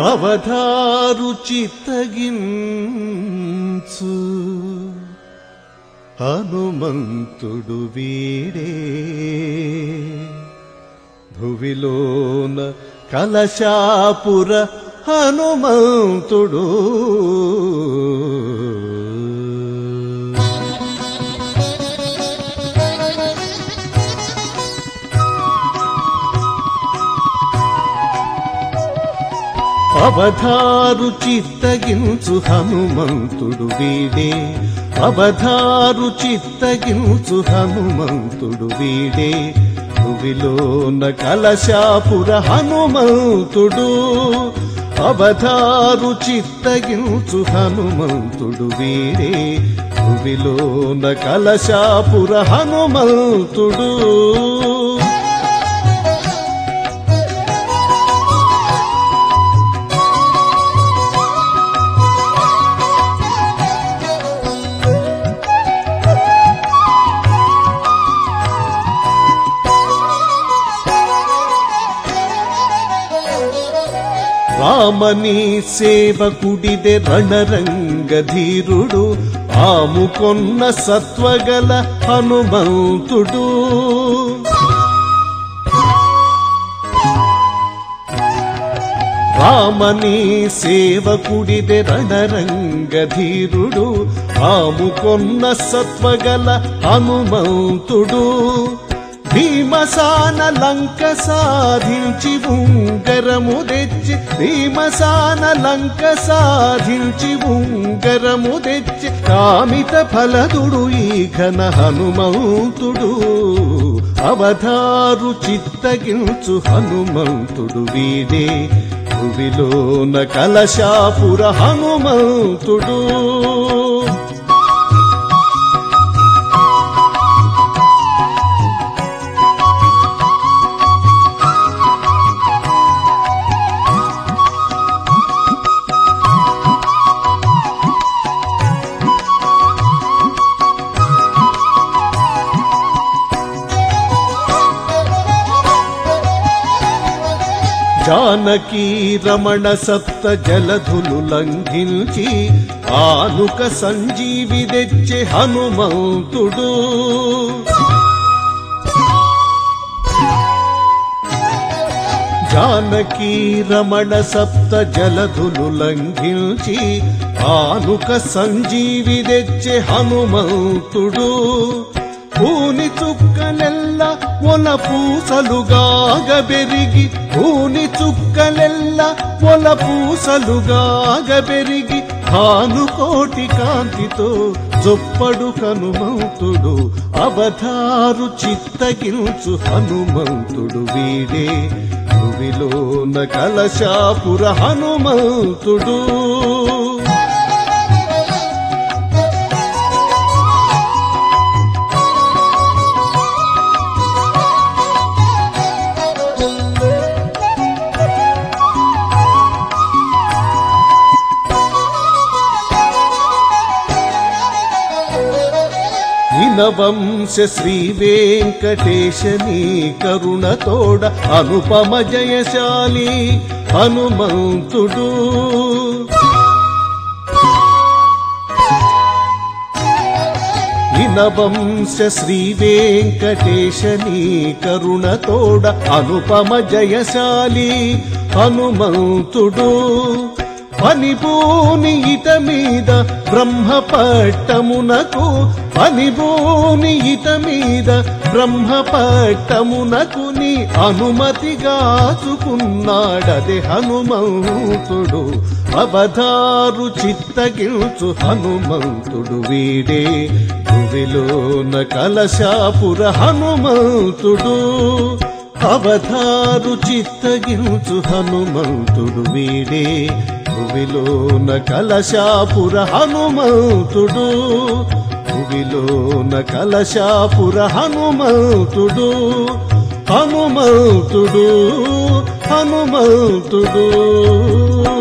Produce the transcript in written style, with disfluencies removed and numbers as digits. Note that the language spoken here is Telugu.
అవధారు చిత్తగించు హనుమంతుడు వీడే భువిలోన కలశాపుర హనుమంతుడు అవధారు చిత్తగించు హనుమంతుడు వీడే అవధారు చిత్తగించు హనుమంతుడు వీడే భువిలోన కలశాపుర హనుమంతుడు అవధారు చిత్తగించు హనుమంతుడు వీడే భువిలోన కలశాపుర హనుమంతుడు రామని సేవకుడిదే రణరంగధీరుడు ఆముకొన్న సత్వగల హనుమంతుడు రామని సేవకుడిదే రణరంగధీరుడు ఆముకొన్న సత్వగల హనుమంతుడు భీమసాన లంక సాధించి ఉంగరము తెచ్చి భీమసాన లంక సాధించి ఉంగరము తెచ్చి కామిత ఫలదుడు ఈ ఘన హనుమంతుడు అవధారు చిత్తగించు హనుమంతుడు వీడే భువిలోన కలశాపుర హనుమంతుడు జానకీ రమణ సప్త జలధులు లంఘించి ఆనుక సంజీవి తెచ్చే హనుమంతుడు జానకీ రమణ సప్త జలధులు లంఘించి ఆనుక సంజీవి తెచ్చే హనుమంతుడు పూని చుక్కలెల్ల మొల పూసలుగాగ బెరిగి పూని చుక్కలెల్ల మొల పూసలుగాగ బెరిగి భానుకోటి కాంతితో జొప్పడు హనుమంతుడు అవధారు చిత్తగించు హనుమంతుడు వీడే భువిలోన కలశాపుర హనుమంతుడు వంశ శ్రీ వెంకటేశని కరుణతోడ అనుపమ జయశాలి హనుమంతుడు వంశ శ్రీ వెంకటేశని కరుణతోడ అనుపమ జయశాలి హనుమంతుడు పనిబోని ఇట మీద బ్రహ్మ పట్టమునకు పనిబోని ఇట మీద బ్రహ్మ పట్టమునకు నీ అనుమతిగాచుకున్నాడదే హనుమంతుడు అవధారు చిత్తగించు హనుమంతుడు వీడే భువిలోన కలశాపుర హనుమంతుడు అవధారు చిత్తగించు హనుమంతుడు వీడే భువిలోన కలశాపుర హనుమంతుడు భువిలోన కలశాపుర హనుమంతుడు హనుమంతుడు హనుమంతుడు